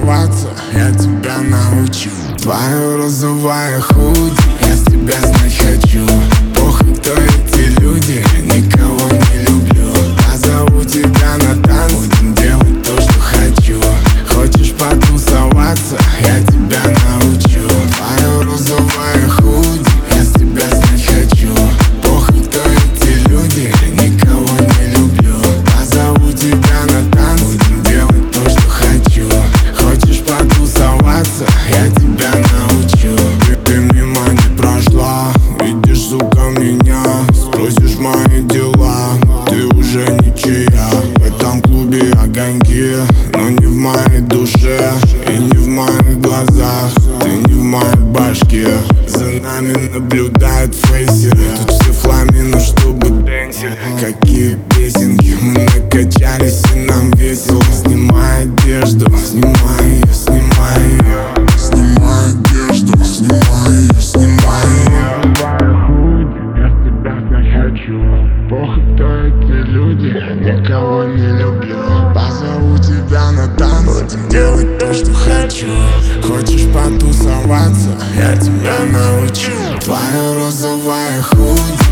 потусоваться, я тебя научу. Твое розовое худи, я с тебя знать хочу. Похуй, кто эти люди, никого не люблю. Позову тебя на танцы, будем делать то, что хочу. Хочешь потусоваться, я тебя научу. Твое розовое худи, я с тебя знать хочу. Похуй, кто эти люди, никого не люблю. Позову тебя на танцы, будем делать то, что хочу. Хочешь потусоваться, я тебя научу. Ты мимо не прошла, видишь, сука, меня. Спросишь мои дела, ты уже ничья. В этом клубе огоньки, но не в моей душе и не в моих глазах. Ты не в моей башке. За нами наблюдают фейсеры. Тут все фламины, чтобы дэнсили. Какие песенки, мы накачались и нам весело. Снимай одежду, снимай ее, снимай ее. Снимай одежду, снимай ее, снимай ее. Я с тебя знать хочу. Похуй, кто эти люди, никого не люблю. Позову тебя на танцы, будем делать то, что хочу. Хочешь потусоваться, я тебя научу. Твое розовое худи,